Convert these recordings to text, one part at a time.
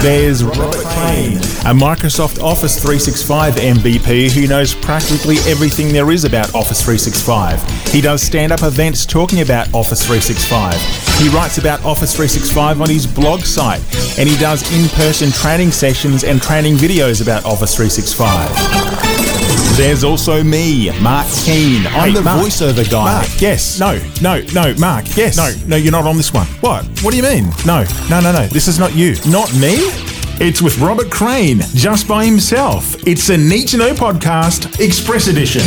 There's Robert Crane, a Microsoft Office 365 MVP who knows practically everything there is about Office 365. He does stand-up events talking about Office 365. He writes about Office 365 on his blog site, and he does in-person training sessions and training videos about Office 365. There's also me, Mark Keane. I'm the voiceover guy. Mark. Yes. No, Mark. Yes. No, you're not on this one. What? What do you mean? No. This is not you. Not me? It's with Robert Crane, just by himself. It's a Need to Know podcast, Express Edition.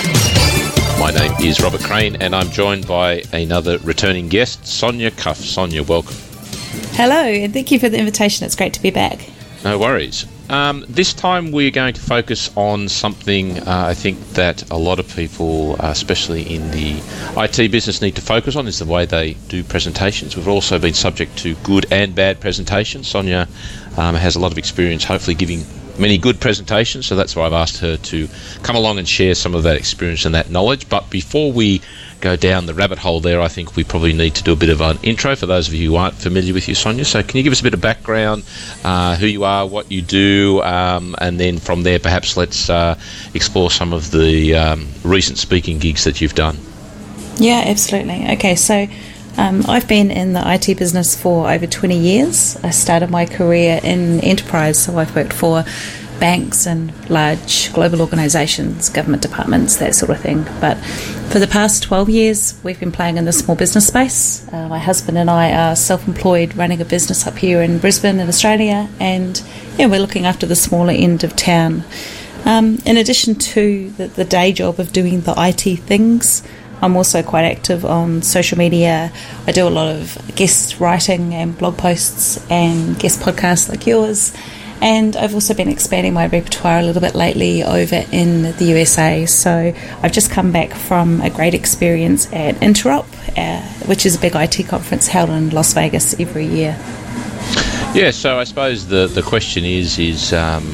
My name is Robert Crane, and I'm joined by another returning guest, Sonia Cuff. Sonia, welcome. Hello, and thank you for the invitation. It's great to be back. No worries. This time we're going to focus on something I think that a lot of people, especially in the IT business, need to focus on, is the way they do presentations. We've also been subject to good and bad presentations. Sonia has a lot of experience, hopefully giving many good presentations, so that's why I've asked her to come along and share some of that experience and that knowledge. But before we go down the rabbit hole there, I think we probably need to do a bit of an intro for those of you who aren't familiar with you, Sonia. So can you give us a bit of background, who you are, what you do, and then from there perhaps let's explore some of the recent speaking gigs that you've done. Yeah, absolutely. Okay, so I've been in the IT business for over 20 years. I started my career in enterprise, so I've worked for banks and large global organisations, government departments, that sort of thing. But for the past 12 years, we've been playing in the small business space. My husband and I are self-employed, running a business up here in Brisbane in Australia, and we're looking after the smaller end of town. In addition to the day job of doing the IT things, I'm also quite active on social media. I do a lot of guest writing and blog posts and guest podcasts like yours. And I've also been expanding my repertoire a little bit lately over in the USA. So I've just come back from a great experience at Interop, which is a big IT conference held in Las Vegas every year. Yeah, so I suppose the question is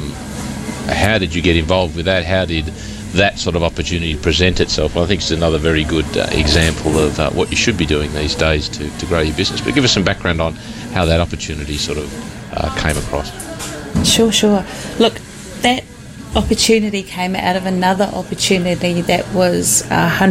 how did you get involved with that? How did that sort of opportunity present itself? Well, I think it's another very good example of what you should be doing these days to grow your business. But give us some background on how that opportunity sort of came across. Sure. Look, that opportunity came out of another opportunity that was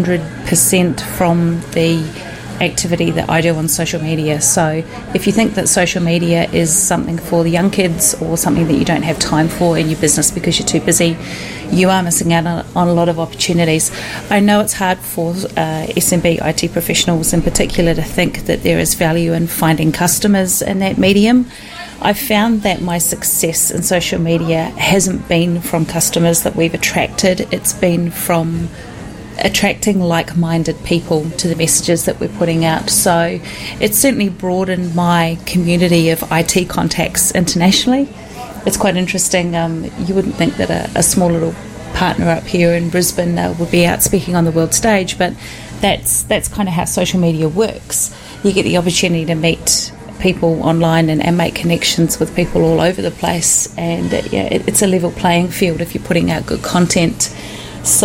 100% from the activity that I do on social media. So if you think that social media is something for the young kids or something that you don't have time for in your business because you're too busy, you are missing out on a lot of opportunities. I know it's hard for SMB IT professionals in particular to think that there is value in finding customers in that medium. I've found that my success in social media hasn't been from customers that we've attracted. It's been from attracting like-minded people to the messages that we're putting out. So it's certainly broadened my community of IT contacts internationally. It's quite interesting. You wouldn't think that a small little partner up here in Brisbane would be out speaking on the world stage, but that's kind of how social media works. You get the opportunity to meet people online and make connections with people all over the place, and it's a level playing field if you're putting out good content. So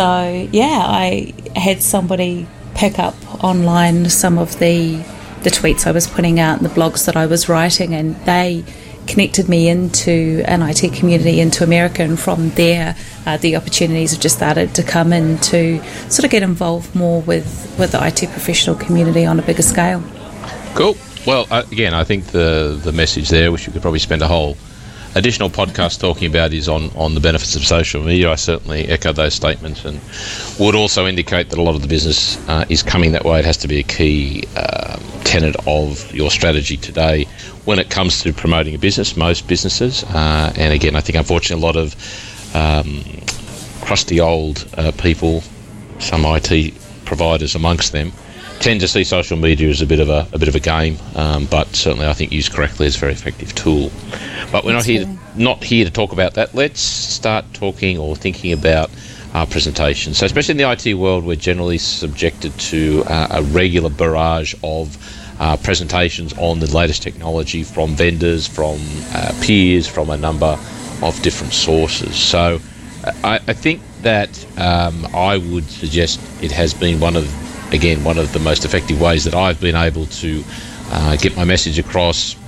I had somebody pick up online some of the tweets I was putting out and the blogs that I was writing, and they connected me into an IT community into America, and from there the opportunities have just started to come in to sort of get involved more with the IT professional community on a bigger scale. Cool. Well, again, I think the message there, which we could probably spend a whole additional podcast talking about, is on the benefits of social media. I certainly echo those statements and would also indicate that a lot of the business is coming that way. It has to be a key tenet of your strategy today when it comes to promoting a business, most businesses. And again, I think unfortunately a lot of crusty old people, some IT providers amongst them, tend to see social media as a bit of a game, but certainly I think used correctly is a very effective tool. But we're not here to talk about that. Let's start talking or thinking about our presentation. So especially in the IT world, we're generally subjected to a regular barrage of presentations on the latest technology from vendors, from peers, from a number of different sources. So I think that I would suggest it has been one of the most effective ways that I've been able to get my message across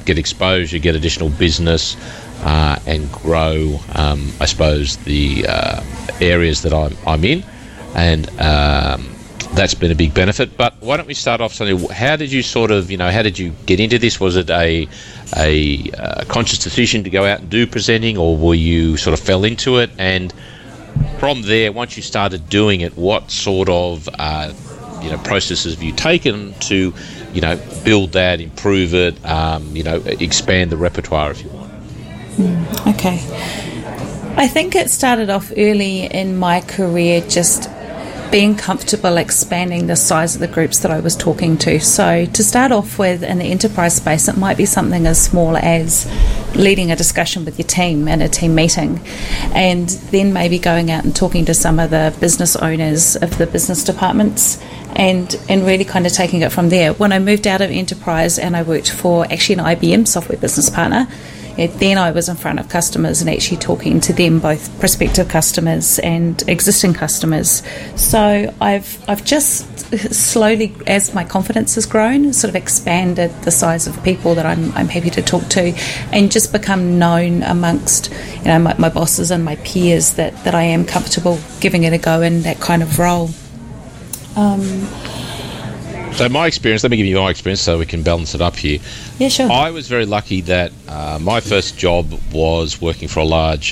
get exposure, get additional business, and grow, I suppose, the areas that I'm in, and that's been a big benefit. But why don't we start off, Sonny? How did you how did you get into this? Was it a conscious decision to go out and do presenting, or were you sort of fell into it? And from there, once you started doing it, what sort of processes have you taken to build that, improve it, expand the repertoire, if you want? Okay. I think it started off early in my career, just being comfortable expanding the size of the groups that I was talking to. So to start off with, in the enterprise space, it might be something as small as leading a discussion with your team in a team meeting, and then maybe going out and talking to some of the business owners of the business departments, and really kind of taking it from there. When I moved out of enterprise and I worked for actually an IBM software business partner, then I was in front of customers and actually talking to them, both prospective customers and existing customers. So I've just slowly, as my confidence has grown, sort of expanded the size of people that I'm happy to talk to, and just become known amongst my bosses and my peers that I am comfortable giving it a go in that kind of role. So my experience, let me give you my experience so we can balance it up here. Yeah, sure. I was very lucky that my first job was working for a large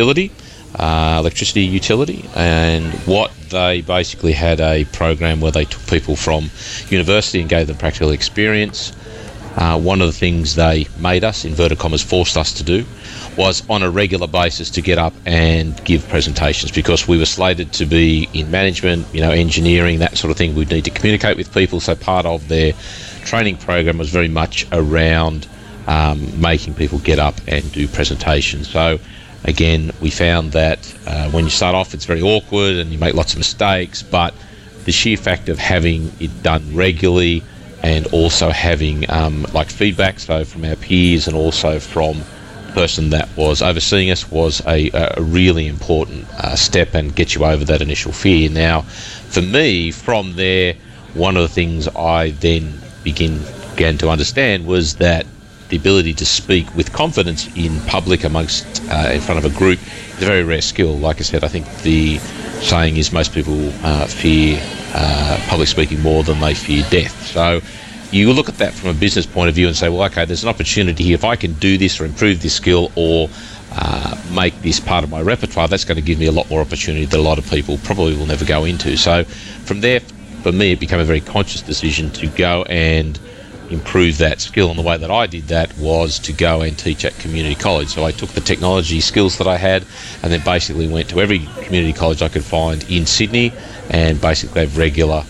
electricity utility, and what they basically had a program where they took people from university and gave them practical experience. One of the things they made us, inverted commas, forced us to do, was on a regular basis to get up and give presentations, because we were slated to be in management, engineering, that sort of thing. We'd need to communicate with people, so part of their training program was very much around making people get up and do presentations. So again, we found that when you start off, it's very awkward and you make lots of mistakes, but the sheer fact of having it done regularly, and also having feedback, so from our peers and also from the person that was overseeing us, was a really important step and get you over that initial fear. Now, for me, from there, one of the things I then began to understand was that the ability to speak with confidence in public in front of a group is a very rare skill. Like I said, I think the saying is most people fear public speaking more than they fear death. So you look at that from a business point of view and say, well, okay, there's an opportunity here. If I can do this or improve this skill or make this part of my repertoire, that's going to give me a lot more opportunity that a lot of people probably will never go into. So from there, for me, it became a very conscious decision to go and improve that skill. And the way that I did that was to go and teach at community college. So I took the technology skills that I had and then basically went to every community college I could find in Sydney and basically have regular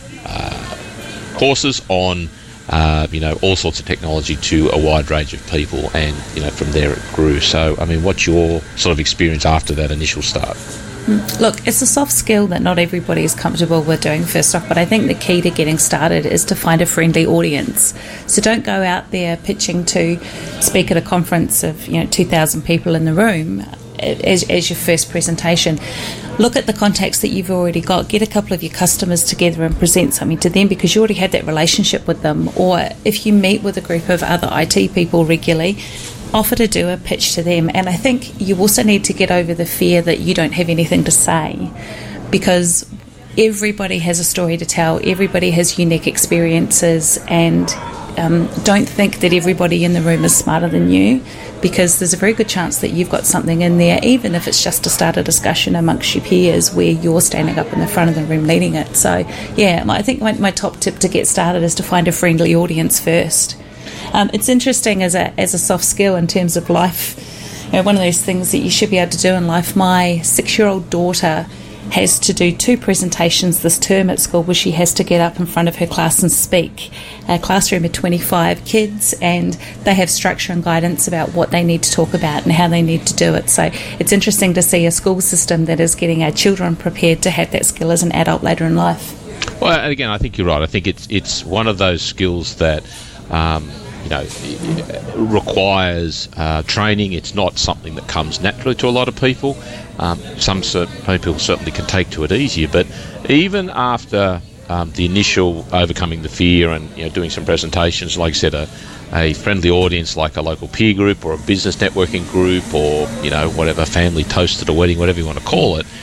courses on all sorts of technology to a wide range of people, and from there it grew. So I mean, what's your sort of experience after that initial start? Look, it's a soft skill that not everybody is comfortable with doing first off, but I think the key to getting started is to find a friendly audience. So don't go out there pitching to speak at a conference of 2,000 people in the room as your first presentation. Look at the contacts that you've already got. Get a couple of your customers together and present something to them, because you already have that relationship with them. Or if you meet with a group of other IT people regularly, offer to do a pitch to them. And I think you also need to get over the fear that you don't have anything to say, because everybody has a story to tell, everybody has unique experiences, and don't think that everybody in the room is smarter than you, because there's a very good chance that you've got something in there, even if it's just to start a discussion amongst your peers where you're standing up in the front of the room leading it. So yeah, I think my top tip to get started is to find a friendly audience first. It's interesting as a soft skill in terms of life. One of those things that you should be able to do in life. My 6-year-old daughter has to do 2 presentations this term at school where she has to get up in front of her class and speak. A classroom of 25 kids, and they have structure and guidance about what they need to talk about and how they need to do it. So it's interesting to see a school system that is getting our children prepared to have that skill as an adult later in life. Well, and again, I think you're right. I think it's one of those skills that requires training. It's not something that comes naturally to a lot of people. Some people certainly can take to it easier, but even after the initial overcoming the fear and doing some presentations, like I said, a friendly audience like a local peer group or a business networking group or, whatever, family toast at a wedding, whatever you want to call it,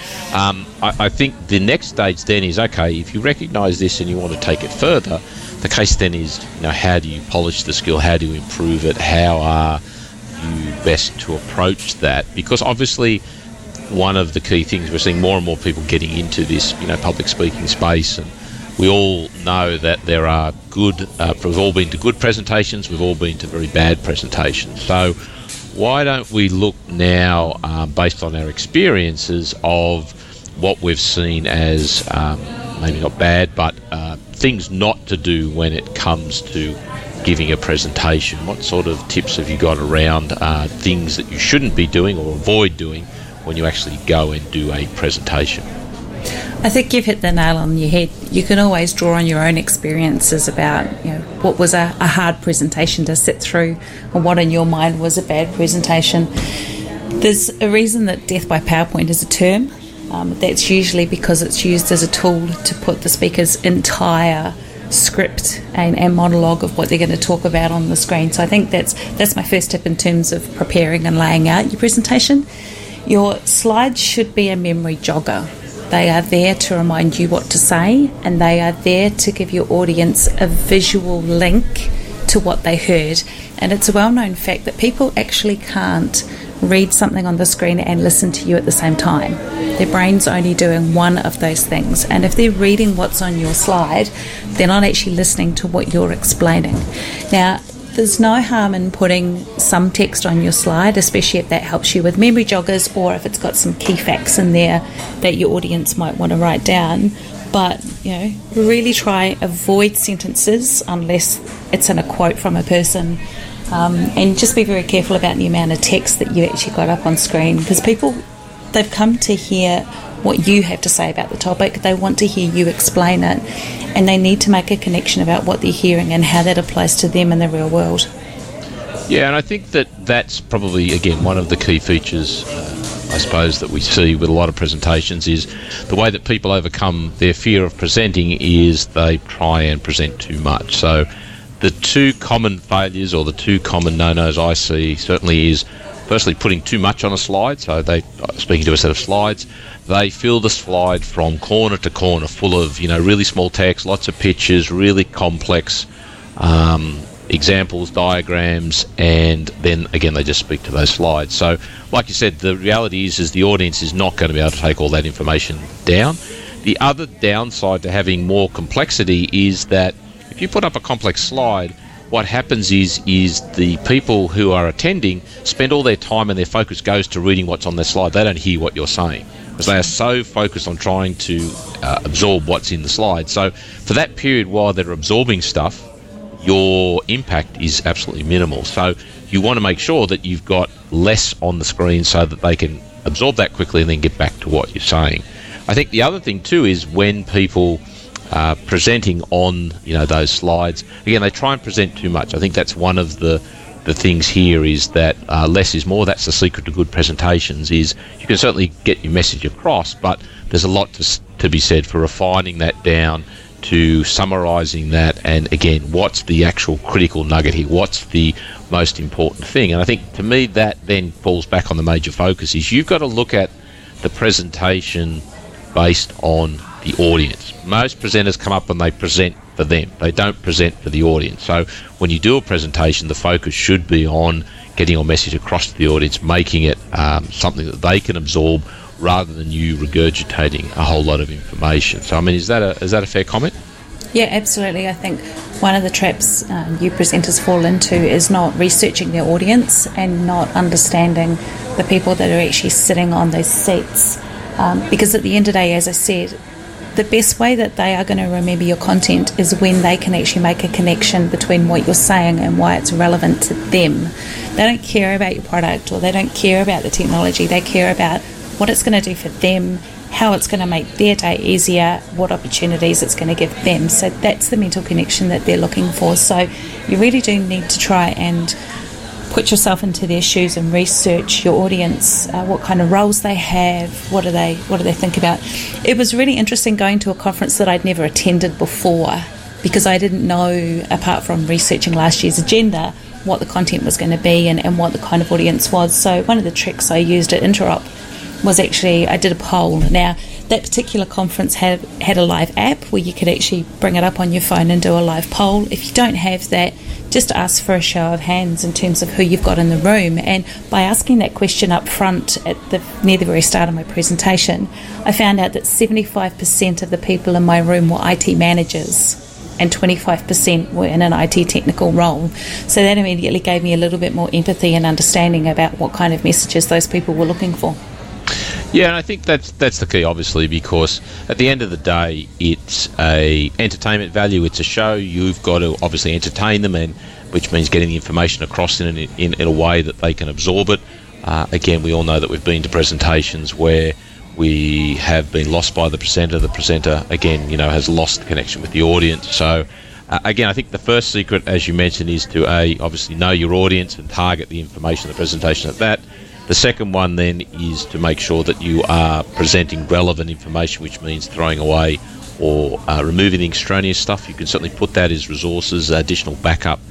I think the next stage then is, okay, if you recognise this and you want to take it further, the case then is, how do you polish the skill? How do you improve it? How are you best to approach that? Because obviously one of the key things, we're seeing more and more people getting into this, public speaking space, and we all know that there are we've all been to good presentations, we've all been to very bad presentations. So why don't we look now, based on our experiences, of what we've seen as maybe not bad, but things not to do when it comes to giving a presentation. What sort of tips have you got around things that you shouldn't be doing or avoid doing when you actually go and do a presentation? I think you've hit the nail on your head. You can always draw on your own experiences about, what was a hard presentation to sit through, or what in your mind was a bad presentation. There's a reason that death by PowerPoint is a term. That's usually because it's used as a tool to put the speaker's entire script and monologue of what they're going to talk about on the screen. So I think that's my first tip in terms of preparing and laying out your presentation. Your slides should be a memory jogger. They are there to remind you what to say, and they are there to give your audience a visual link to what they heard. And it's a well-known fact that people actually can't read something on the screen and listen to you at the same time. Their brain's only doing one of those things. And if they're reading what's on your slide, they're not actually listening to what you're explaining. Now, there's no harm in putting some text on your slide, especially if that helps you with memory joggers, or if it's got some key facts in there that your audience might want to write down. But, really try avoid sentences unless it's in a quote from a person. And just be very careful about the amount of text that you actually got up on screen, because people, they've come to hear what you have to say about the topic. They want to hear you explain it, and they need to make a connection about what they're hearing and how that applies to them in the real world. Yeah, and I think that's probably, again, one of the key features, I suppose, that we see with a lot of presentations is the way that people overcome their fear of presenting is they try and present too much. So the two common failures or the two common no-nos I see certainly is, firstly, putting too much on a slide. So they, speaking to a set of slides, they fill the slide from corner to corner full of, really small text, lots of pictures, really complex examples, diagrams, and then again they just speak to those slides. So like you said, the reality is the audience is not going to be able to take all that information down. The other downside to having more complexity is that if you put up a complex slide, what happens is the people who are attending spend all their time and their focus goes to reading what's on their slide. They don't hear what you're saying because they are so focused on trying to absorb what's in the slide. So for that period while they're absorbing stuff, your impact is absolutely minimal. So you want to make sure that you've got less on the screen so that they can absorb that quickly and then get back to what you're saying. I think the other thing too is when people presenting on those slides, again, they try and present too much. I think that's one of the things here is that less is more. That's the secret to good presentations, is you can certainly get your message across, but there's a lot to be said for refining that down to summarising that, and again, what's the actual critical nugget here? What's the most important thing? And I think to me that then falls back on the major focus is you've got to look at the presentation based on the audience. Most presenters come up and they present for them. They don't present for the audience. So when you do a presentation, the focus should be on getting your message across to the audience, making it something that they can absorb rather than you regurgitating a whole lot of information. So, I mean, is that a fair comment? Yeah, absolutely. I think one of the traps you presenters fall into is not researching their audience and not understanding the people that are actually sitting on those seats. Because at the end of the day, as I said, the best way that they are going to remember your content is when they can actually make a connection between what you're saying and why it's relevant to them. They don't care about your product or they don't care about the technology. They care about what it's going to do for them, how it's going to make their day easier, what opportunities it's going to give them. So that's the mental connection that they're looking for. So you really do need to try and put yourself into their shoes and research your audience, what kind of roles they have, what do they think about. It was really interesting going to a conference that I'd never attended before, because I didn't know, apart from researching last year's agenda, what the content was going to be and what the kind of audience was. So one of the tricks I used at Interop was actually I did a poll. Now, that particular conference had a live app where you could actually bring it up on your phone and do a live poll. If you don't have that, just ask for a show of hands in terms of who you've got in the room. And by asking that question up front near the very start of my presentation, I found out that 75% of the people in my room were IT managers and 25% were in an IT technical role. So that immediately gave me a little bit more empathy and understanding about what kind of messages those people were looking for. Yeah, and I think that's the key, obviously, because at the end of the day, it's a entertainment value. It's a show. You've got to obviously entertain them, and which means getting the information across in a way that they can absorb it. Again, we all know that we've been to presentations where we have been lost by the presenter. The presenter, again, has lost connection with the audience. So, again, I think the first secret, as you mentioned, is to obviously know your audience and target the information, the presentation at that. The second one then is to make sure that you are presenting relevant information, which means throwing away or removing the extraneous stuff. You can certainly put that as resources, additional backup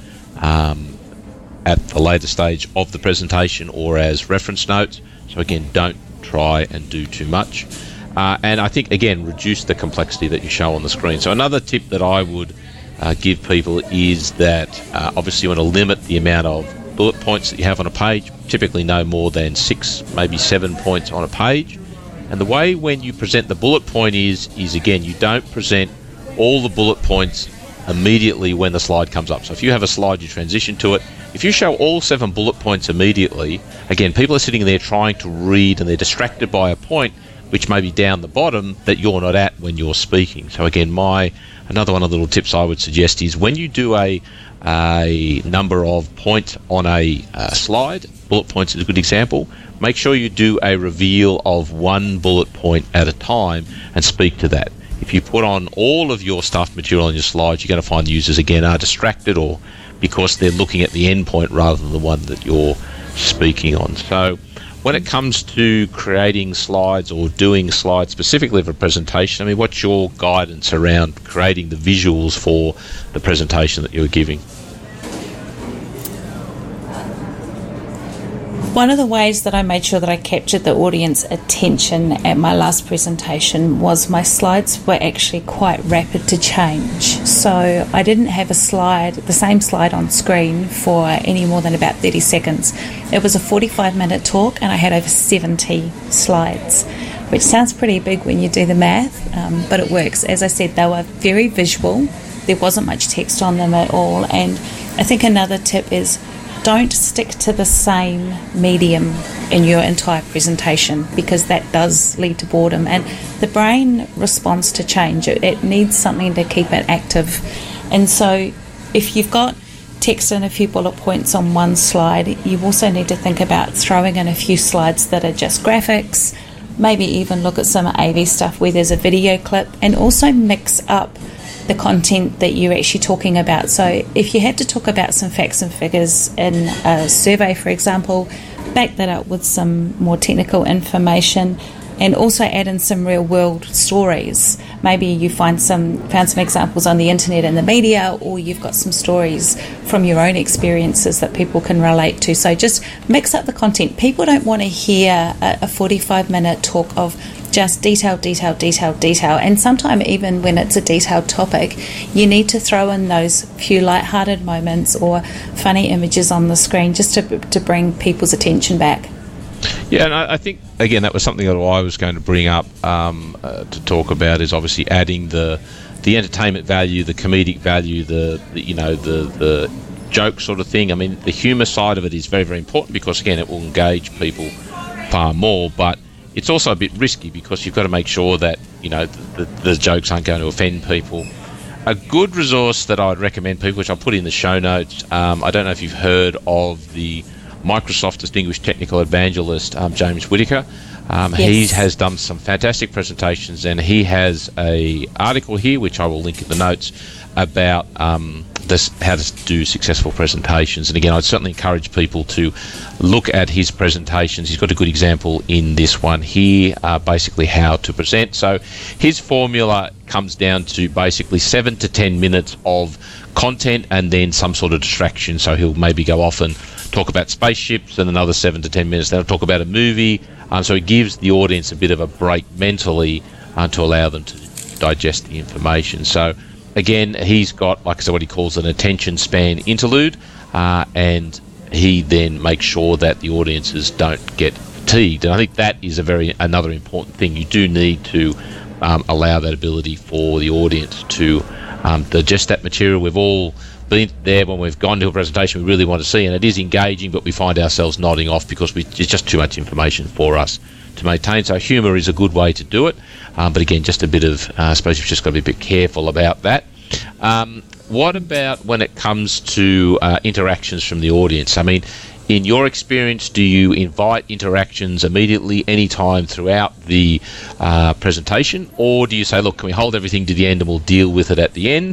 at the later stage of the presentation or as reference notes. So again, don't try and do too much. And I think, again, reduce the complexity that you show on the screen. So another tip that I would give people is that obviously you want to limit the amount of bullet points that you have on a page, typically no more than 6, maybe 7 points on a page. And the way when you present the bullet point is again, you don't present all the bullet points immediately when the slide comes up. So if you have a slide, you transition to it. If you show all 7 bullet points immediately, again, people are sitting there trying to read and they're distracted by a point which may be down the bottom that you're not at when you're speaking. So again, another one of the little tips I would suggest is when you do a number of points on a slide, bullet points is a good example, make sure you do a reveal of one bullet point at a time and speak to that. If you put on all of your stuffed material on your slides, you're going to find users again are distracted or because they're looking at the end point rather than the one that you're speaking on. So when it comes to creating slides or doing slides specifically for a presentation, I mean, what's your guidance around creating the visuals for the presentation that you're giving? One of the ways that I made sure that I captured the audience attention at my last presentation was my slides were actually quite rapid to change. So I didn't have the same slide on screen for any more than about 30 seconds. It was a 45-minute talk and I had over 70 slides, which sounds pretty big when you do the math, but it works. As I said, they were very visual. There wasn't much text on them at all. And I think another tip is don't stick to the same medium in your entire presentation because that does lead to boredom. And the brain responds to change. It needs something to keep it active. And so if you've got text and a few bullet points on one slide, you also need to think about throwing in a few slides that are just graphics, maybe even look at some AV stuff where there's a video clip, and also mix up the content that you're actually talking about. So if you had to talk about some facts and figures in a survey, for example, back that up with some more technical information and also add in some real world stories. Maybe you found some examples on the internet and the media, or you've got some stories from your own experiences that people can relate to. So just mix up the content. People don't want to hear a 45-minute talk of just detail. And sometimes even when it's a detailed topic, you need to throw in those few lighthearted moments or funny images on the screen just to bring people's attention back. Yeah, and I think, again, that was something that I was going to bring up to talk about is obviously adding the entertainment value, the comedic value, the joke sort of thing. I mean, the humour side of it is very, very important because, again, it will engage people far more, but it's also a bit risky because you've got to make sure that, the jokes aren't going to offend people. A good resource that I would recommend people, which I'll put in the show notes, I don't know if you've heard of the Microsoft Distinguished Technical Evangelist, James Whitaker. Yes. He has done some fantastic presentations, and he has a article here, which I will link in the notes, about how to do successful presentations. And again, I'd certainly encourage people to look at his presentations. He's got a good example in this one here, basically how to present. So his formula comes down to basically 7 to 10 minutes of content and then some sort of distraction. So he'll maybe go off and talk about spaceships, and another 7 to 10 minutes, then he'll talk about a movie. So he gives the audience a bit of a break mentally to allow them to digest the information. So again, he's got, like I said, what he calls an attention span interlude, and he then makes sure that the audiences don't get fatigued. And I think that is another important thing. You do need to allow that ability for the audience to digest that material. We've all been there when we've gone to a presentation we really want to see, and it is engaging, but we find ourselves nodding off because it's just too much information for us to maintain. So humour is a good way to do it, but again, just a bit of, I suppose you've just got to be a bit careful about that. What about when it comes to interactions from the audience? I mean, in your experience, do you invite interactions immediately, anytime throughout the presentation, or do you say, look, can we hold everything to the end and we'll deal with it at the end?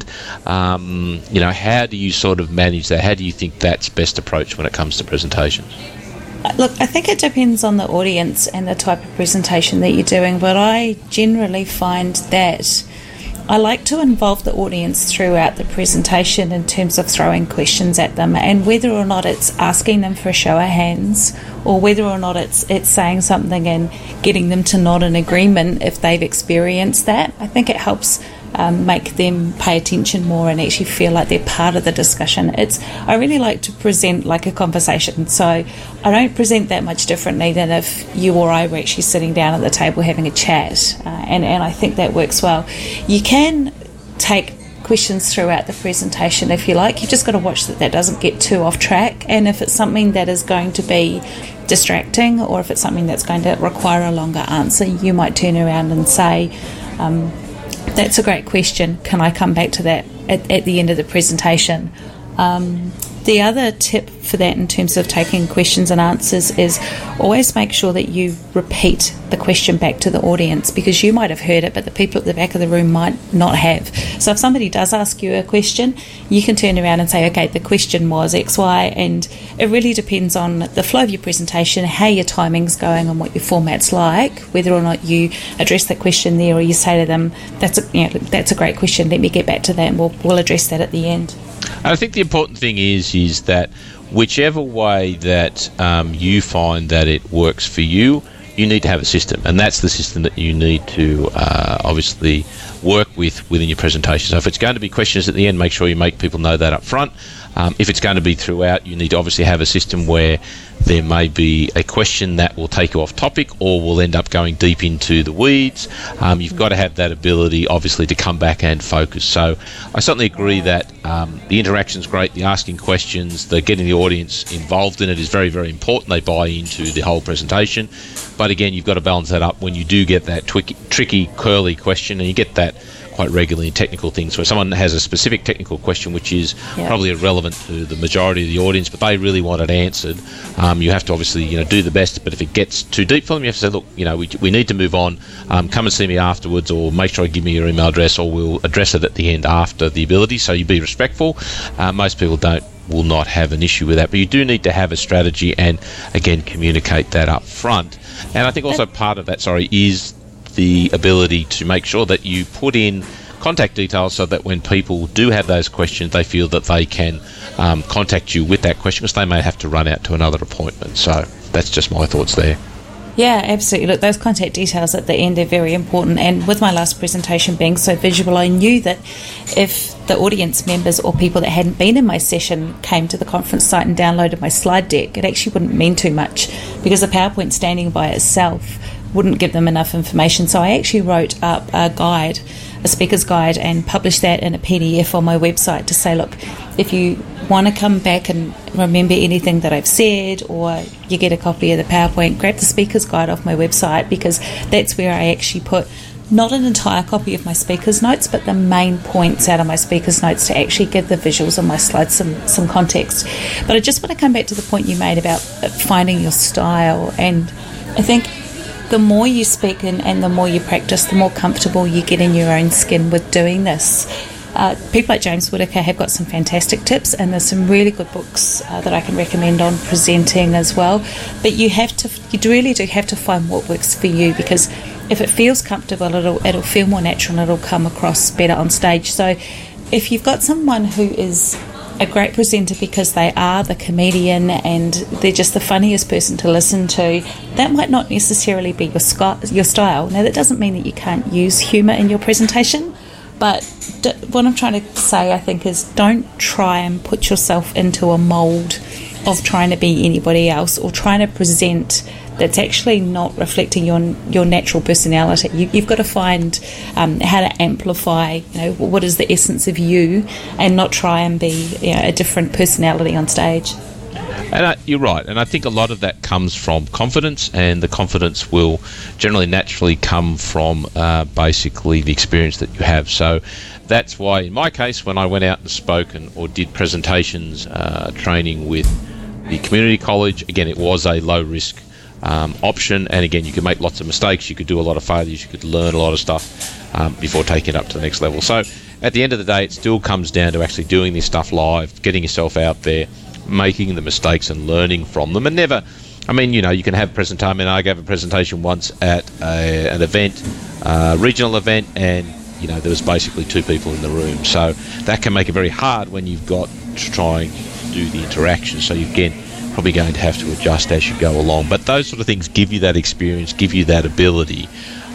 How do you sort of manage that? How do you think that's best approach when it comes to presentations? Look, I think it depends on the audience and the type of presentation that you're doing, but I generally find that I like to involve the audience throughout the presentation in terms of throwing questions at them, and whether or not it's asking them for a show of hands or whether or not it's saying something and getting them to nod in agreement if they've experienced that. I think it helps make them pay attention more and actually feel like they're part of the discussion. I really like to present like a conversation, so I don't present that much differently than if you or I were actually sitting down at the table having a chat, and I think that works well. You can take questions throughout the presentation if you like. You've just got to watch that doesn't get too off track, and if it's something that is going to be distracting or if it's something that's going to require a longer answer, you might turn around and say, that's a great question, can I come back to that at the end of the presentation? The other tip for that in terms of taking questions and answers is always make sure that you repeat the question back to the audience, because you might have heard it but the people at the back of the room might not have. So if somebody does ask you a question, you can turn around and say, okay, the question was X, Y, and it really depends on the flow of your presentation, how your timing's going and what your format's like, whether or not you address that question there or you say to them, that's a great question, let me get back to that and we'll address that at the end. I think the important thing is that whichever way that you find that it works for you, you need to have a system, and that's the system that you need to obviously work within your presentation. So if it's going to be questions at the end, make sure you make people know that up front. If it's going to be throughout, you need to obviously have a system where there may be a question that will take you off topic or will end up going deep into the weeds. You've got to have that ability, obviously, to come back and focus. So I certainly agree that the interaction's great, the asking questions, the getting the audience involved in it is very, very important. They buy into the whole presentation. But again, you've got to balance that up when you do get that tricky, curly question, and you get that quite regularly in technical things where someone has a specific technical question which is probably irrelevant to the majority of the audience, but they really want it answered. You have to obviously do the best, but if it gets too deep for them, you have to say, look, we need to move on. Come and see me afterwards, or make sure I give me your email address, or we'll address it at the end after the ability. So you be respectful. Most people will not have an issue with that, but you do need to have a strategy and again communicate that up front. And I think also part of that is the ability to make sure that you put in contact details so that when people do have those questions, they feel that they can contact you with that question, because they may have to run out to another appointment. So that's just my thoughts there. Yeah, absolutely. Look, those contact details at the end are very important, and with my last presentation being so visual, I knew that if the audience members or people that hadn't been in my session came to the conference site and downloaded my slide deck, it actually wouldn't mean too much, because the PowerPoint standing by itself wouldn't give them enough information. So I actually wrote up a speaker's guide, and published that in a PDF on my website to say, look, if you want to come back and remember anything that I've said, or you get a copy of the PowerPoint, grab the speaker's guide off my website, because that's where I actually put not an entire copy of my speaker's notes, but the main points out of my speaker's notes to actually give the visuals on my slides some context. But I just want to come back to the point you made about finding your style, and I think the more you speak and the more you practice, the more comfortable you get in your own skin with doing this. people like James Whittaker have got some fantastic tips, and there's some really good books that I can recommend on presenting as well. But you really do have to find what works for you, because if it feels comfortable, it'll feel more natural and it'll come across better on stage. So if you've got someone who is a great presenter because they are the comedian and they're just the funniest person to listen to, that might not necessarily be your style. Now, that doesn't mean that you can't use humour in your presentation, but what I'm trying to say, I think, is don't try and put yourself into a mould of trying to be anybody else or trying to present that's actually not reflecting your natural personality. You've got to find how to amplify, what is the essence of you, and not try and be a different personality on stage. And you're right, and I think a lot of that comes from confidence, and the confidence will generally naturally come from basically the experience that you have. So that's why, in my case, when I went out and spoke or did presentations training with the community college, again, it was a low-risk option, and again, you could make lots of mistakes, you could do a lot of failures, you could learn a lot of stuff before taking it up to the next level. So at the end of the day, it still comes down to actually doing this stuff live, getting yourself out there, making the mistakes and learning from them. And never, you can have a presentation. I gave a presentation once at an event, regional event, and there was basically 2 people in the room. So that can make it very hard when you've got to try and do the interaction. So you, again, probably going to have to adjust as you go along. But those sort of things give you that experience, give you that ability.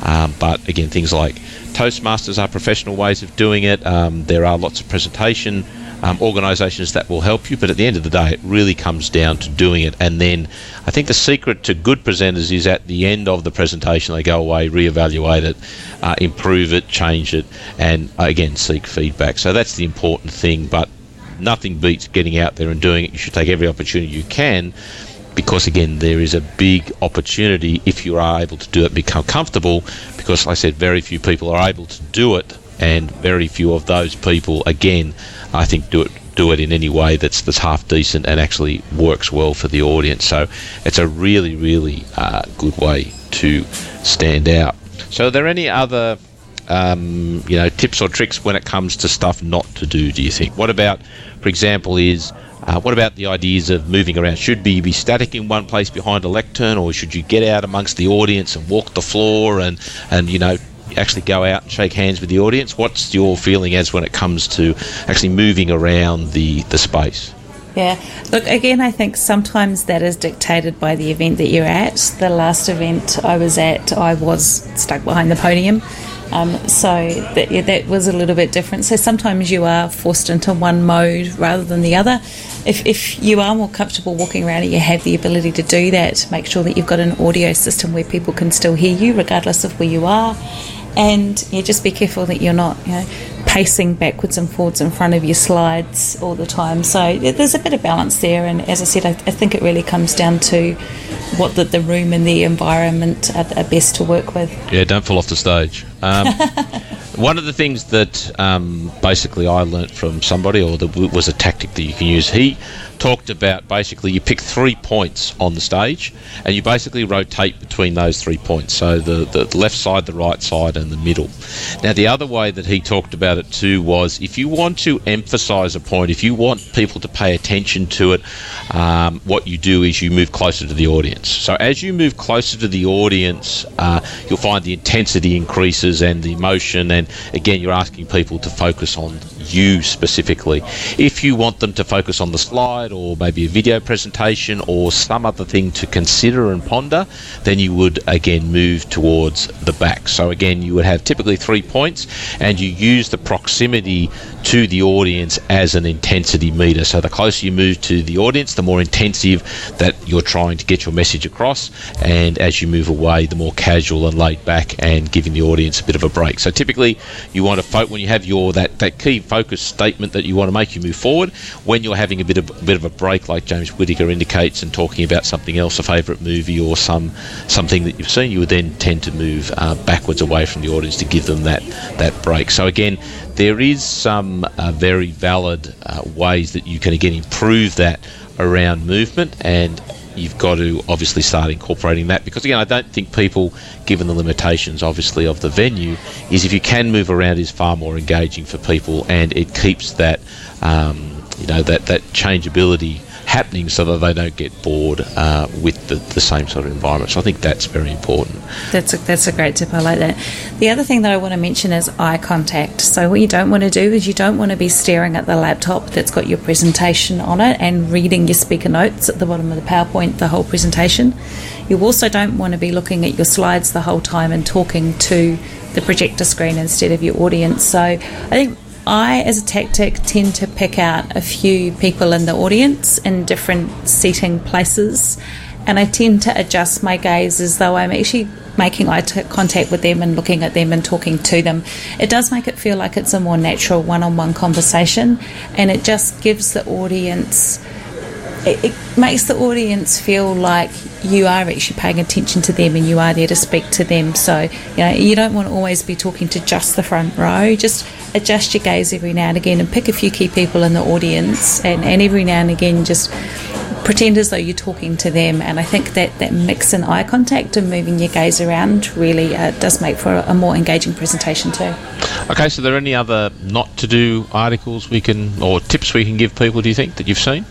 But again, things like Toastmasters are professional ways of doing it. There are lots of presentation organisations that will help you, but at the end of the day, it really comes down to doing it. And then I think the secret to good presenters is at the end of the presentation, they go away, reevaluate it, improve it, change it, and again, seek feedback. So that's the important thing, but nothing beats getting out there and doing it. You should take every opportunity you can, because again, there is a big opportunity if you are able to do it, become comfortable, because like I said, very few people are able to do it, and very few of those people, again, I think do it in any way that's half decent and actually works well for the audience. So it's a really, really good way to stand out. So are there any other tips or tricks when it comes to stuff not to do you think? What about, for example, what about the ideas of moving around? Should you be static in one place behind a lectern, or should you get out amongst the audience and walk the floor and actually go out and shake hands with the audience? What's your feeling as when it comes to actually moving around the space? Yeah, look, again, I think sometimes that is dictated by the event that you're at. The last event I was at, I was stuck behind the podium, so that was a little bit different. So sometimes you are forced into one mode rather than the other. If you are more comfortable walking around and you have the ability to do that, make sure that you've got an audio system where people can still hear you regardless of where you are. And just be careful that you're not pacing backwards and forwards in front of your slides all the time. So there's a bit of balance there, and as I said, I think it really comes down to what the room and the environment are best to work with. Yeah, don't fall off the stage. One of the things that basically I learnt from somebody, or that was a tactic that you can use, he talked about basically you pick 3 points on the stage and you basically rotate between those 3 points, so the left side, the right side and the middle. Now the other way that he talked about it too was, if you want to emphasise a point, if you want people to pay attention to it, what you do is you move closer to the audience. So as you move closer to the audience, you'll find the intensity increases and the emotion, and again, you're asking people to focus on you specifically. If you want them to focus on the slide, or maybe a video presentation or some other thing to consider and ponder, then you would again move towards the back. So again, you would have typically 3 points, and you use the proximity to the audience as an intensity meter. So the closer you move to the audience, the more intensive that you're trying to get your message across, and as you move away, the more casual and laid back and giving the audience a bit of a break. So typically you want to when you have your that key focus statement that you want to make, you move forward. When you're having a bit of a break, like James Whittaker indicates, and talking about something else, a favourite movie or something that you've seen, you would then tend to move backwards away from the audience to give them that break. So again, there is some very valid ways that you can again improve that around movement, and you've got to obviously start incorporating that, because again, I don't think people, given the limitations obviously of the venue, is if you can move around is far more engaging for people, and it keeps that that changeability happening so that they don't get bored with the same sort of environment. So I think that's very important. That's a great tip. I like that. The other thing that I want to mention is eye contact. So what you don't want to do is you don't want to be staring at the laptop that's got your presentation on it and reading your speaker notes at the bottom of the PowerPoint the whole presentation. You also don't want to be looking at your slides the whole time and talking to the projector screen instead of your audience. So I think I, as a tactic, tend to pick out a few people in the audience in different seating places, and I tend to adjust my gaze as though I'm actually making eye contact with them and looking at them and talking to them. It does make it feel like it's a more natural one-on-one conversation, and it just gives the audience... It makes the audience feel like you are actually paying attention to them and you are there to speak to them. So, you don't want to always be talking to just the front row. Just adjust your gaze every now and again and pick a few key people in the audience, and every now and again just pretend as though you're talking to them. And I think that mix in eye contact and moving your gaze around really does make for a more engaging presentation too. Okay, so are there any other not to do articles or tips we can give people, do you think, that you've seen?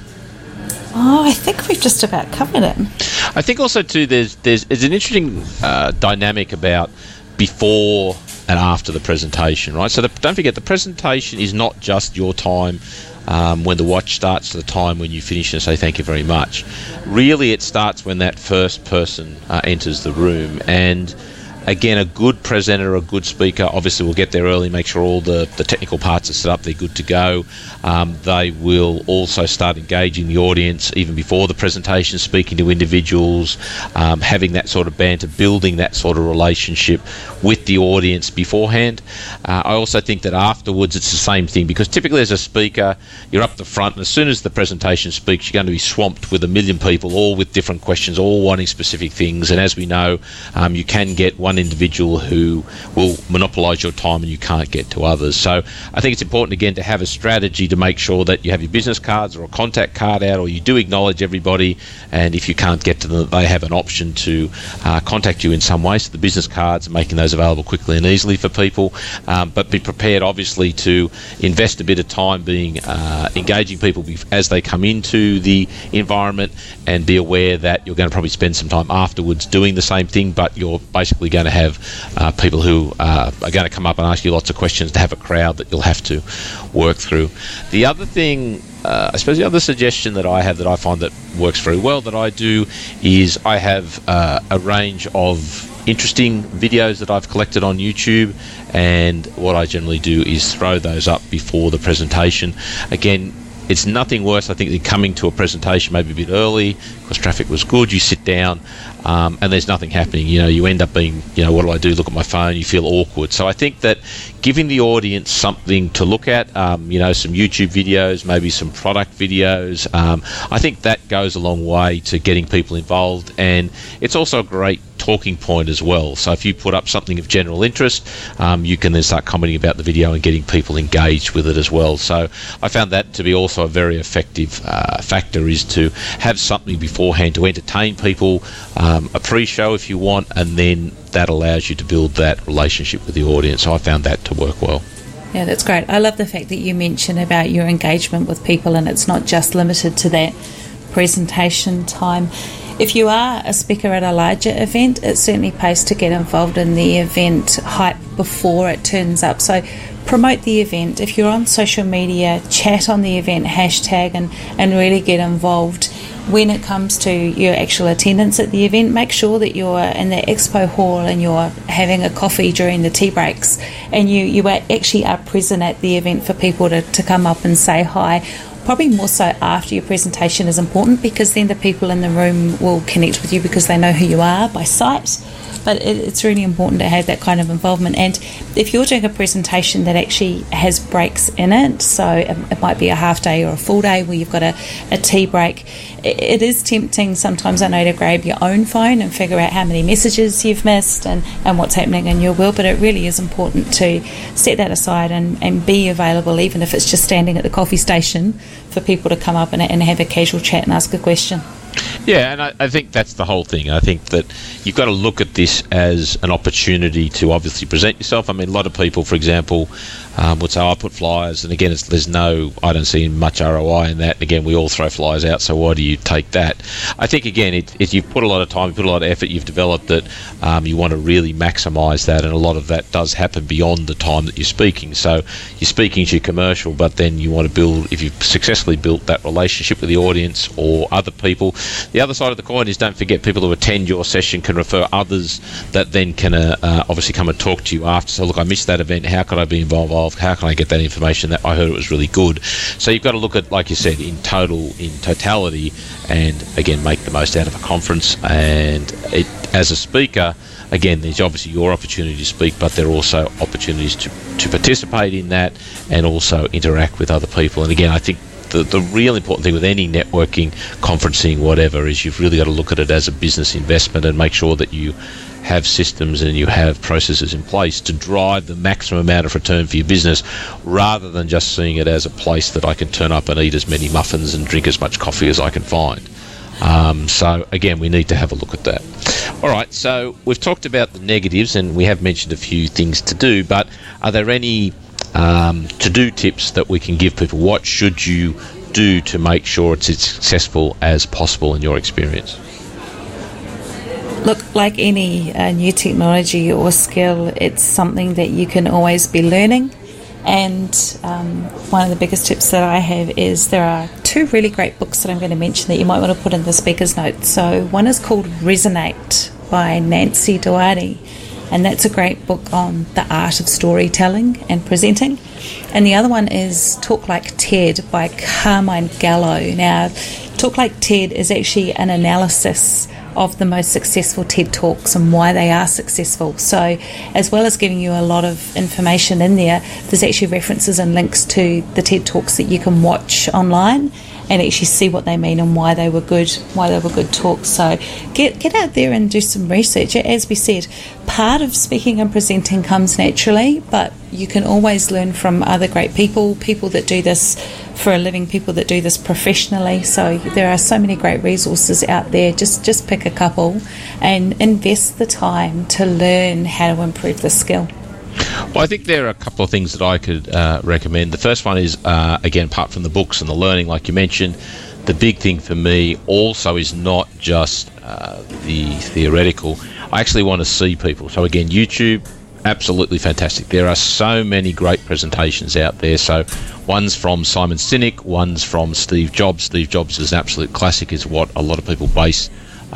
Oh, I think we've just about covered it. I think also too there's an interesting dynamic about before and after the presentation, right? So don't forget, the presentation is not just your time when the watch starts to the time when you finish and say thank you very much. Really, it starts when that first person enters the room. And again, a good presenter, a good speaker, obviously will get there early, make sure all the technical parts are set up, they're good to go. They will also start engaging the audience even before the presentation, speaking to individuals, having that sort of banter, building that sort of relationship with the audience beforehand. I also think that afterwards it's the same thing, because typically as a speaker, you're up the front, and as soon as the presentation speaks, you're going to be swamped with a million people, all with different questions, all wanting specific things. And as we know, you can get one individual who will monopolise your time and you can't get to others. So I think it's important again to have a strategy to make sure that you have your business cards or a contact card out, or you do acknowledge everybody, and if you can't get to them, they have an option to contact you in some way. So the business cards, making those available quickly and easily for people, but be prepared obviously to invest a bit of time being engaging people as they come into the environment, and be aware that you're going to probably spend some time afterwards doing the same thing, but you're basically going to have people who are going to come up and ask you lots of questions, to have a crowd that you'll have to work through. The other thing, I suppose the other suggestion that I have that I find that works very well that I do is I have a range of interesting videos that I've collected on YouTube, and what I generally do is throw those up before the presentation. Again, it's nothing worse, I think, than coming to a presentation maybe a bit early because traffic was good. You sit down and there's nothing happening. You end up being, what do I do? Look at my phone. You feel awkward. So I think that giving the audience something to look at, some YouTube videos, maybe some product videos, I think that goes a long way to getting people involved, and it's also a great talking point as well. So if you put up something of general interest, you can then start commenting about the video and getting people engaged with it as well. So I found that to be also a very effective factor, is to have something beforehand to entertain people, a pre-show if you want, and then that allows you to build that relationship with the audience. So I found that to work well. Yeah, that's great. I love the fact that you mention about your engagement with people, and it's not just limited to that presentation time. If you are a speaker at a larger event, it certainly pays to get involved in the event hype before it turns up. So promote the event. If you're on social media, chat on the event hashtag and really get involved. When it comes to your actual attendance at the event, make sure that you're in the expo hall and you're having a coffee during the tea breaks, and you actually are present at the event for people to come up and say hi. Probably more so after your presentation is important, because then the people in the room will connect with you because they know who you are by sight. But it's really important to have that kind of involvement. And if you're doing a presentation that actually has breaks in it, so it might be a half day or a full day where you've got a tea break, it is tempting sometimes, I know, to grab your own phone and figure out how many messages you've missed and what's happening in your world. But it really is important to set that aside and be available, even if it's just standing at the coffee station, for people to come up and have a casual chat and ask a question. Yeah, and I think that's the whole thing. I think that you've got to look at this as an opportunity to obviously present yourself. I mean, a lot of people, for example, would say, I put flyers, and again, I don't see much ROI in that. And again, we all throw flyers out, so why do you take that? I think, again, you've put a lot of time, you've put a lot of effort, you've developed it, you want to really maximise that, and a lot of that does happen beyond the time that you're speaking. So you're speaking to your commercial, but then you want to build, if you've successfully built that relationship with the audience or other people. The other side of the coin is, don't forget, people who attend your session can refer others that then can obviously come and talk to you after. So, look, I missed that event. How could I be involved? How can I get that information? That I heard it was really good. So you've got to look at, like you said, in totality, and again, make the most out of a conference. And as a speaker, again, there's obviously your opportunity to speak, but there are also opportunities to participate in that and also interact with other people. And again, I think the real important thing with any networking, conferencing, whatever, is you've really got to look at it as a business investment and make sure that you have systems and you have processes in place to drive the maximum amount of return for your business, rather than just seeing it as a place that I can turn up and eat as many muffins and drink as much coffee as I can find. So again, we need to have a look at that. All right, so we've talked about the negatives and we have mentioned a few things to do, but are there any to-do tips that we can give people? What should you do to make sure it's as successful as possible in your experience? Look, like any new technology or skill, it's something that you can always be learning. And one of the biggest tips that I have is there are two really great books that I'm going to mention that you might want to put in the speaker's notes. So one is called Resonate by Nancy Duarte, and that's a great book on the art of storytelling and presenting. And the other one is Talk Like TED by Carmine Gallo. Now, Talk Like TED is actually an analysis of the most successful TED Talks and why they are successful. So as well as giving you a lot of information in there, there's actually references and links to the TED Talks that you can watch online and actually see what they mean and why they were good talks. So get out there and do some research. As we said, part of speaking and presenting comes naturally, but you can always learn from other great people that do this for a living, people that do this professionally. So there are so many great resources out there. Just pick a couple and invest the time to learn how to improve the skill. Well, I think there are a couple of things that I could recommend. The first one is, again, apart from the books and the learning, like you mentioned, the big thing for me also is not just the theoretical. I actually want to see people. So again, YouTube, absolutely fantastic. There are so many great presentations out there. So one's from Simon Sinek, one's from Steve Jobs. Steve Jobs is an absolute classic, is what a lot of people base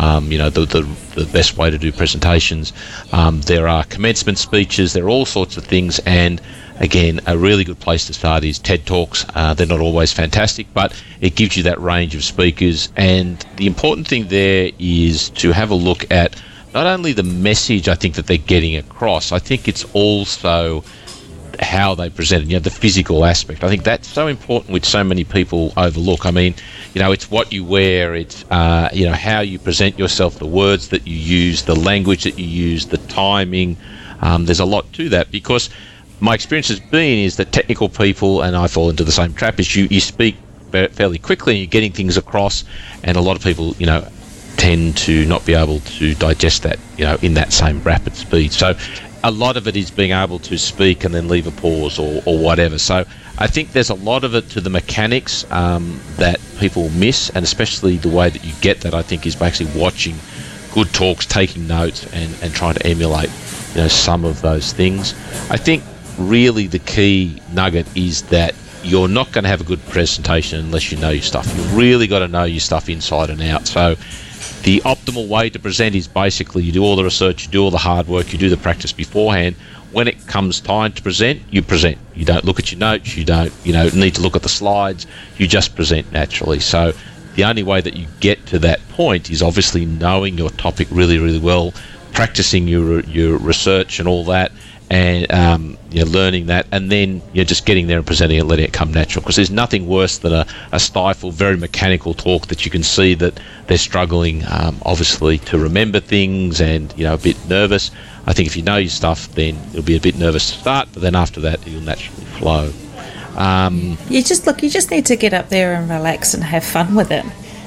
the best way to do presentations. There are commencement speeches, there are all sorts of things, and again, a really good place to start is TED Talks. They're not always fantastic, but it gives you that range of speakers, and the important thing there is to have a look at not only the message I think that they're getting across, I think it's also how they present it, the physical aspect. I think that's so important, which so many people overlook. I mean, it's what you wear, it's how you present yourself, the words that you use, the language that you use, the timing. There's a lot to that, because my experience has been is that technical people, and I fall into the same trap, is you speak fairly quickly and you're getting things across, and a lot of people tend to not be able to digest that in that same rapid speed. So a lot of it is being able to speak and then leave a pause or whatever. So I think there's a lot of it to the mechanics that people miss, and especially the way that you get that, I think, is basically watching good talks, taking notes, and trying to emulate some of those things. I think really the key nugget is that you're not going to have a good presentation unless you know your stuff. You've really got to know your stuff inside and out. So the optimal way to present is basically you do all the research, you do all the hard work, you do the practice beforehand. When it comes time to present, you present. You don't look at your notes, you don't need to look at the slides, you just present naturally. So the only way that you get to that point is obviously knowing your topic really, really well, practicing your research and all that, and learning that, and then you're just getting there and presenting and letting it come natural, because there's nothing worse than a stifled, very mechanical talk that you can see that they're struggling obviously to remember things and a bit nervous. I think if you know your stuff, then it'll be a bit nervous to start, but then after that it'll naturally flow. You just need to get up there and relax and have fun with it.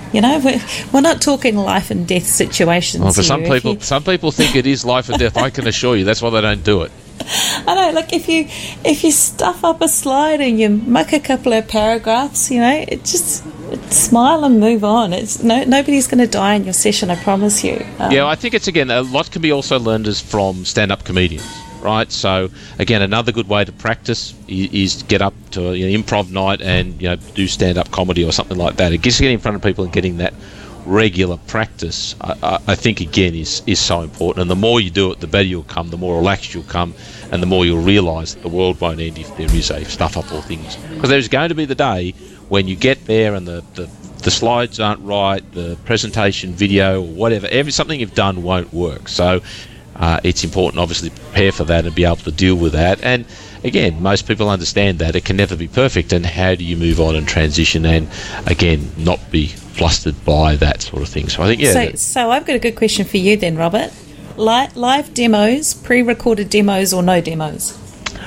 You know, we're not talking life and death situations. Well, for here. some people think it is life and death. I can assure you that's why they don't do it. I know. Look, if you stuff up a slide and you muck a couple of paragraphs, you know, smile and move on. Nobody's going to die in your session, I promise you. I think it's, again, a lot can be also learned from stand-up comedians, right? So again, another good way to practice is get up to an improv night and do stand-up comedy or something like that. It gets getting in front of people and getting that regular practice, I think, again, is so important. And the more you do it, the better you'll come, the more relaxed you'll come, and the more you'll realise that the world won't end if there is a stuff-up or things. Because there's going to be the day when you get there and the slides aren't right, the presentation, video, or whatever, something you've done won't work. So it's important, obviously, to prepare for that and be able to deal with that. And again, most people understand that it can never be perfect, and how do you move on and transition and, again, not be flustered by that sort of thing. So I think, So I've got a good question for you then, Robert. Live demos, pre-recorded demos, or no demos?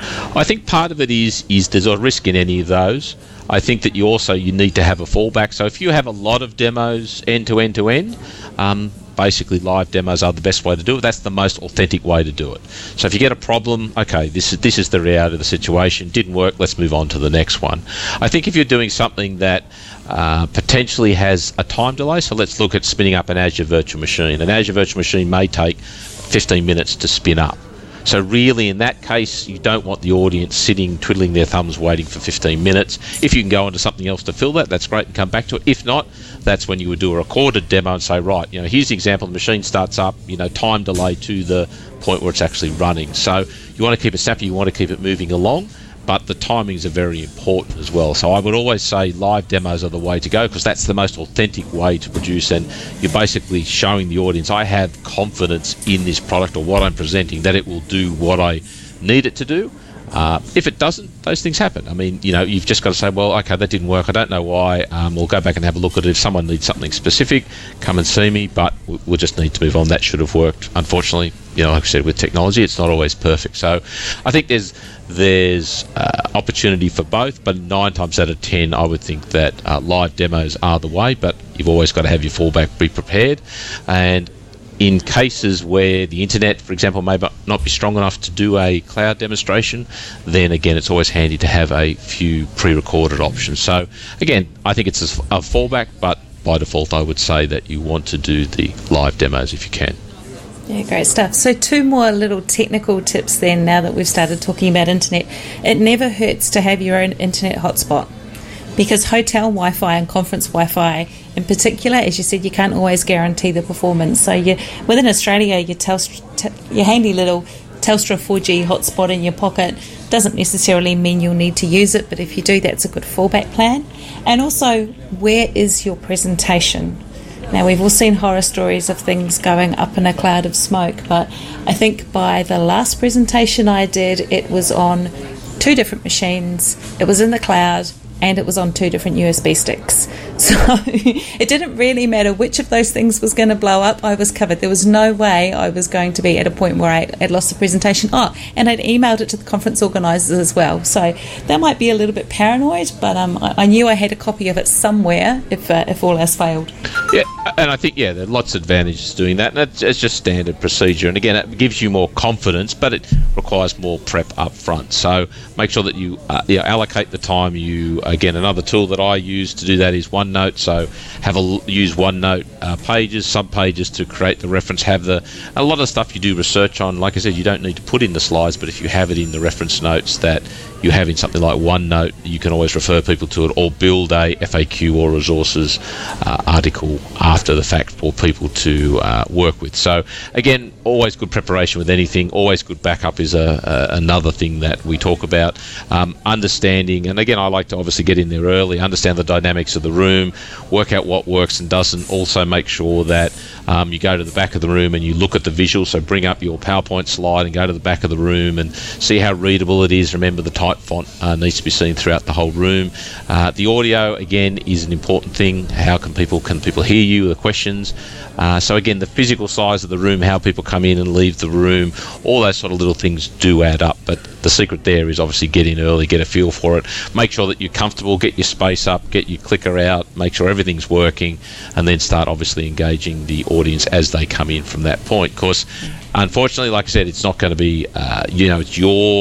I think part of it is there's a risk in any of those. I think that you need to have a fallback. So if you have a lot of demos end to end, basically live demos are the best way to do it. That's the most authentic way to do it. So if you get a problem, okay, this is the reality of the situation. Didn't work, let's move on to the next one. I think if you're doing something that potentially has a time delay, so let's look at spinning up an Azure virtual machine. An Azure virtual machine may take 15 minutes to spin up. So really, in that case, you don't want the audience sitting, twiddling their thumbs, waiting for 15 minutes. If you can go on to something else to fill that, that's great, and come back to it. If not, that's when you would do a recorded demo and say, right, here's the example. The machine starts up, time delay to the point where it's actually running. So you want to keep it snappy, you want to keep it moving along, but the timings are very important as well. So I would always say live demos are the way to go, because that's the most authentic way to produce, and you're basically showing the audience, I have confidence in this product or what I'm presenting, that it will do what I need it to do. If it doesn't, those things happen. I mean, you've just got to say, well, okay, that didn't work. I don't know why. We'll go back and have a look at it. If someone needs something specific, come and see me, but we'll just need to move on. That should have worked. Unfortunately, like I said, with technology, it's not always perfect. So I think there's opportunity for both, but 9 times out of 10, I would think that live demos are the way, but you've always got to have your fallback, be prepared. And in cases where the internet, for example, may not be strong enough to do a cloud demonstration, then again, it's always handy to have a few pre-recorded options. So again, I think it's a fallback, but by default, I would say that you want to do the live demos if you can. Yeah, great stuff. So 2 more little technical tips then, now that we've started talking about internet. It never hurts to have your own internet hotspot, because hotel Wi-Fi and conference Wi-Fi in particular, as you said, you can't always guarantee the performance. So within Australia, your handy little Telstra 4G hotspot in your pocket doesn't necessarily mean you'll need to use it, but if you do, that's a good fallback plan. And also, where is your presentation? Now, we've all seen horror stories of things going up in a cloud of smoke, but I think by the last presentation I did, it was on 2 different machines, it was in the cloud, and it was on 2 different USB sticks. So it didn't really matter which of those things was going to blow up. I was covered. There was no way I was going to be at a point where I had lost the presentation. And I'd emailed it to the conference organisers as well. So that might be a little bit paranoid, but I knew I had a copy of it somewhere if all else failed. Yeah, and I think, there are lots of advantages to doing that. And it's just standard procedure. And again, it gives you more confidence, but it requires more prep up front. So make sure that you allocate the time. Again, another tool that I use to do that is OneNote. So use OneNote pages, sub-pages to create the reference. A lot of stuff you do research on. Like I said, you don't need to put in the slides, but if you have it in the reference notes that you have in something like OneNote, you can always refer people to it, or build a FAQ or resources article after the fact for people to work with. So again, always good preparation with anything. Always good backup is another thing that we talk about. Understanding, and again, I like to obviously get in there early, understand the dynamics of the room, work out what works and doesn't. Also make sure that you go to the back of the room and you look at the visual. So bring up your PowerPoint slide and go to the back of the room and see how readable it is. Remember, the type font needs to be seen throughout the whole room. The audio, again, is an important thing. How can people hear you, the questions. So again, the physical size of the room, how people come in and leave the room, all those sort of little things do add up. But the secret there is obviously get in early, get a feel for it, make sure that you're comfortable, get your space up, get your clicker out, make sure everything's working, and then start obviously engaging the audience as they come in from that point. Of course, unfortunately, like I said, it's not going to be, it's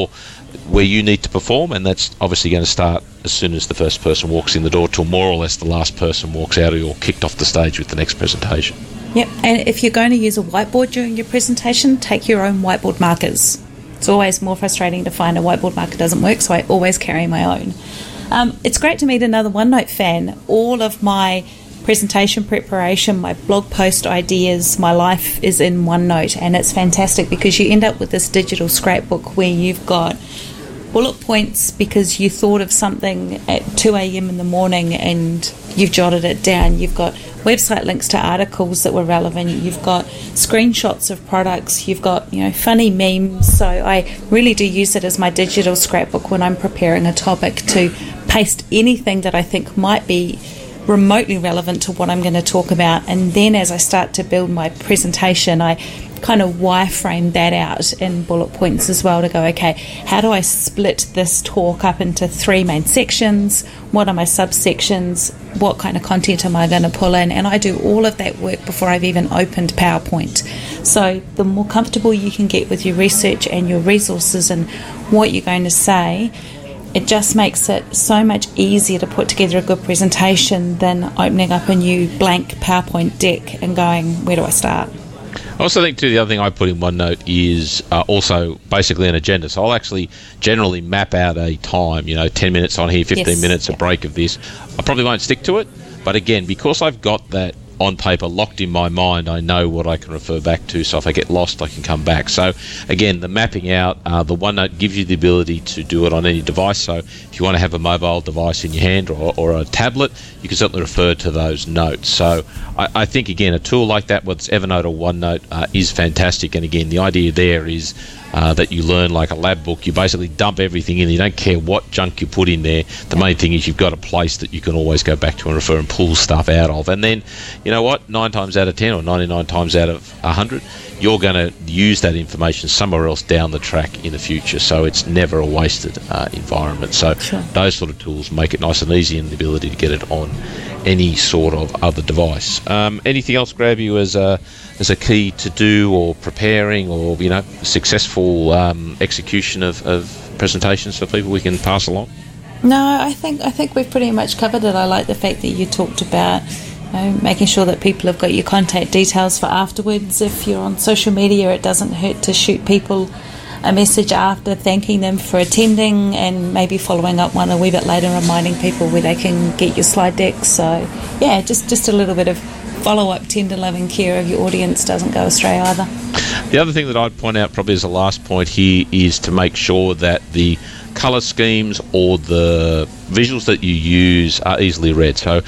where you need to perform, and that's obviously going to start as soon as the first person walks in the door till more or less the last person walks out or you're kicked off the stage with the next presentation. Yep, and if you're going to use a whiteboard during your presentation, take your own whiteboard markers. It's always more frustrating to find a whiteboard marker doesn't work, so I always carry my own. It's great to meet another OneNote fan. All of my presentation preparation, my blog post ideas, my life is in OneNote, and it's fantastic because you end up with this digital scrapbook where you've got bullet points because you thought of something at 2 a.m. in the morning and you've jotted it down. You've got website links to articles that were relevant. You've got screenshots of products. You've got, funny memes. So I really do use it as my digital scrapbook when I'm preparing a topic to paste anything that I think might be remotely relevant to what I'm going to talk about. And then as I start to build my presentation, I kind of wireframe that out in bullet points as well to go, okay, how do I split this talk up into 3 main sections? What are my subsections? What kind of content am I going to pull in? And I do all of that work before I've even opened PowerPoint. So the more comfortable you can get with your research and your resources and what you're going to say, it just makes it so much easier to put together a good presentation than opening up a new blank PowerPoint deck and going, where do I start? I also think, too, the other thing I put in OneNote is also basically an agenda. So I'll actually generally map out a time, 10 minutes on here, 15 minutes, a break of this. I probably won't stick to it. But again, because I've got that on paper locked in my mind, I know what I can refer back to. So if I get lost, I can come back. So again, the mapping out, the OneNote gives you the ability to do it on any device. So if you want to have a mobile device in your hand or a tablet, you can certainly refer to those notes. So I think, again, a tool like that, whether it's Evernote or OneNote, is fantastic. And again, the idea there is that you learn like a lab book. You basically dump everything in. You don't care what junk you put in there. The main thing is you've got a place that you can always go back to and refer and pull stuff out of. And then, you know what, 9 times out of 10 or 99 times out of 100, you're going to use that information somewhere else down the track in the future. So it's never a wasted environment. So those sort of tools make it nice and easy, and the ability to get it on any sort of other device. Anything else grab you as a key to do or preparing or successful execution of presentations for people we can pass along? No, I think we've pretty much covered it. I like the fact that you talked about making sure that people have got your contact details for afterwards. If you're on social media, it doesn't hurt to shoot people a message after thanking them for attending, and maybe following up one a wee bit later, reminding people where they can get your slide decks. So yeah, just a little bit of follow-up, tender loving care of your audience doesn't go astray either. The other thing that I'd point out probably as a last point here is to make sure that the colour schemes or the visuals that you use are easily read. So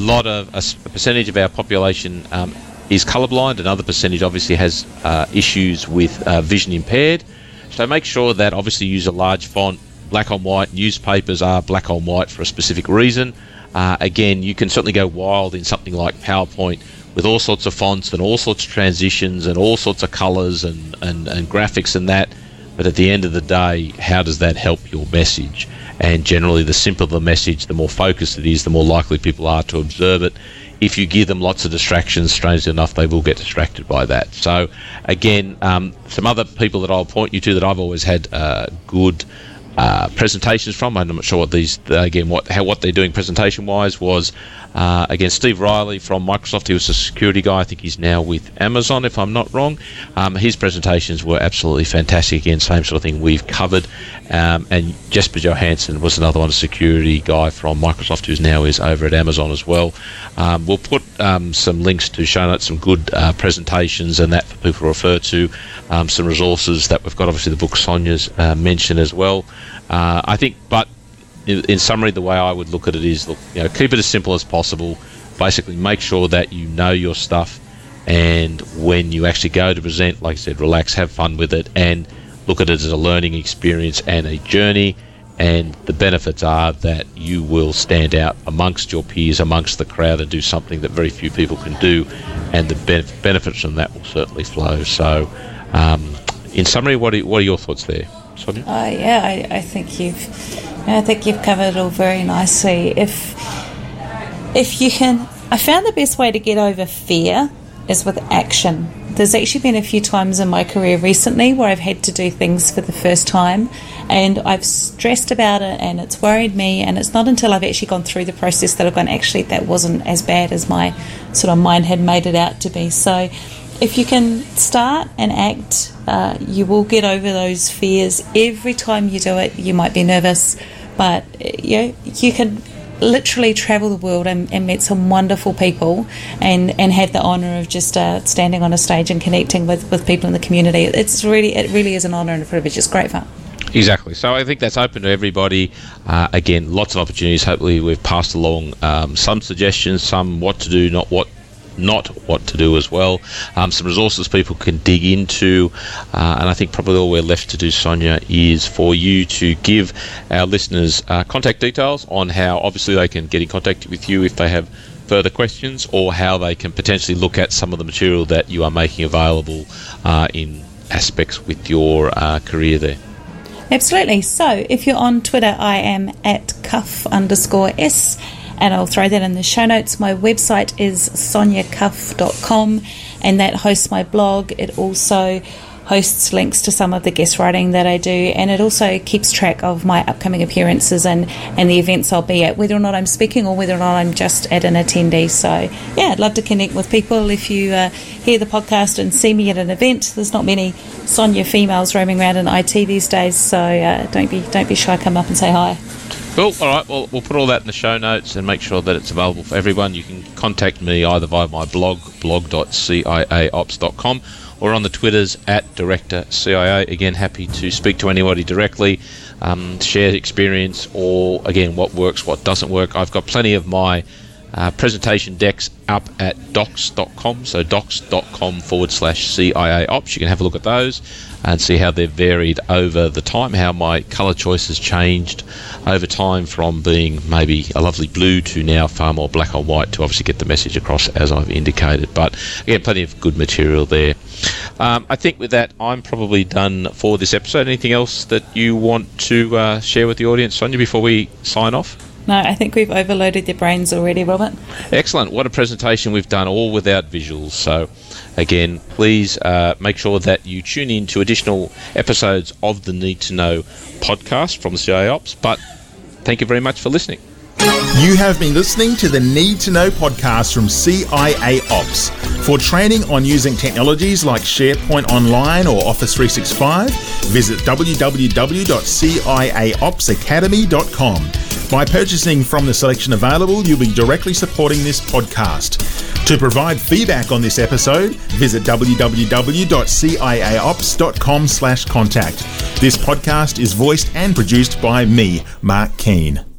a percentage of our population is colourblind. Another percentage obviously has issues with vision impaired. So make sure that obviously you use a large font, black on white. Newspapers are black on white for a specific reason. Again, you can certainly go wild in something like PowerPoint with all sorts of fonts and all sorts of transitions and all sorts of colours and graphics and that. But at the end of the day, how does that help your message? And generally, the simpler the message, the more focused it is, the more likely people are to observe it. If you give them lots of distractions, strangely enough, they will get distracted by that. So, again, some other people that I'll point you to that I've always had good presentations from. I'm not sure what they're doing presentation-wise was. Again, Steve Riley from Microsoft. He was a security guy. I think he's now with Amazon, if I'm not wrong. His presentations were absolutely fantastic. Again, same sort of thing we've covered. And Jesper Johansson was another one, a security guy from Microsoft, who's now is over at Amazon as well. We'll put some links to show notes, some good presentations and that for people to refer to, some resources that we've got. Obviously, the book Sonia's mentioned as well. I think, but in summary, the way I would look at it is, keep it as simple as possible. Basically, make sure that you know your stuff, and when you actually go to present, like I said, relax, have fun with it, and look at it as a learning experience and a journey. And the benefits are that you will stand out amongst your peers, amongst the crowd, and do something that very few people can do, and the benefits from that will certainly flow. So, in summary, what are your thoughts there? Sonia? Yeah, I think you've covered it all very nicely. If you can, I found the best way to get over fear is with action. There's actually been a few times in my career recently where I've had to do things for the first time and I've stressed about it and it's worried me, and it's not until I've actually gone through the process that I've gone, actually that wasn't as bad as my sort of mind had made it out to be. So if you can start and act, you will get over those fears. Every time you do it, you might be nervous, but you can literally travel the world and meet some wonderful people and have the honour of just standing on a stage and connecting with people in the community. It really is an honour and a privilege. It's great fun. Exactly. So I think that's open to everybody. Again, lots of opportunities. Hopefully we've passed along some suggestions, some what to do, not what to do as well. Some resources people can dig into, and I think probably all we're left to do, Sonia, is for you to give our listeners contact details on how obviously they can get in contact with you if they have further questions, or how they can potentially look at some of the material that you are making available in aspects with your career there. Absolutely. So if you're on Twitter, I am at cuff_s, and I'll throw that in the show notes. My website is soniacuff.com, and that hosts my blog. It also hosts links to some of the guest writing that I do, and it also keeps track of my upcoming appearances and the events I'll be at, whether or not I'm speaking or whether or not I'm just at an attendee. So yeah, I'd love to connect with people. If you hear the podcast and see me at an event, there's not many Sonia females roaming around in IT these days, so don't be shy, come up and say hi. Cool. All right. Well, we'll put all that in the show notes and make sure that it's available for everyone. You can contact me either via my blog, blog.ciaops.com, or on the Twitters at Director CIA. Again, happy to speak to anybody directly, share experience, or again, what works, what doesn't work. I've got plenty of my presentation decks up at docs.com, so docs.com/CIAOps. You can have a look at those and see how they've varied over the time, how my colour choice has changed over time from being maybe a lovely blue to now far more black or white, to obviously get the message across as I've indicated. But again, plenty of good material there. I think with that, I'm probably done for this episode. Anything else that you want to share with the audience, Sonia, before we sign off? No, I think we've overloaded their brains already, Robert. Excellent. What a presentation we've done, all without visuals. So, again, please make sure that you tune in to additional episodes of the Need to Know podcast from the CIA Ops. But thank you very much for listening. You have been listening to the Need to Know podcast from CIA Ops. For training on using technologies like SharePoint Online or Office 365, visit www.ciaopsacademy.com. By purchasing from the selection available, you'll be directly supporting this podcast. To provide feedback on this episode, visit www.ciaops.com/contact. This podcast is voiced and produced by me, Mark Keane.